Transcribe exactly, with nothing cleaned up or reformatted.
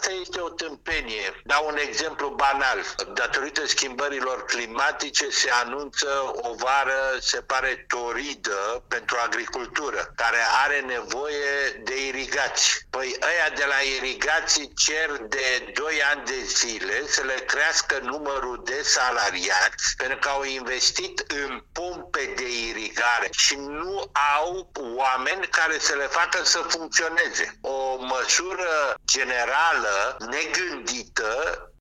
Asta este o tâmpenie. Dau un exemplu banal. Datorită schimbărilor climatice se anunță o vară, se pare, toridă pentru agricultură, care are nevoie de irigații. Păi ăia de la irigații cer de doi ani de zile să le crească numărul de salariați pentru că au investit în pompe de irigare și nu au oameni care să le facă să funcționeze. O măsură generală, negândită,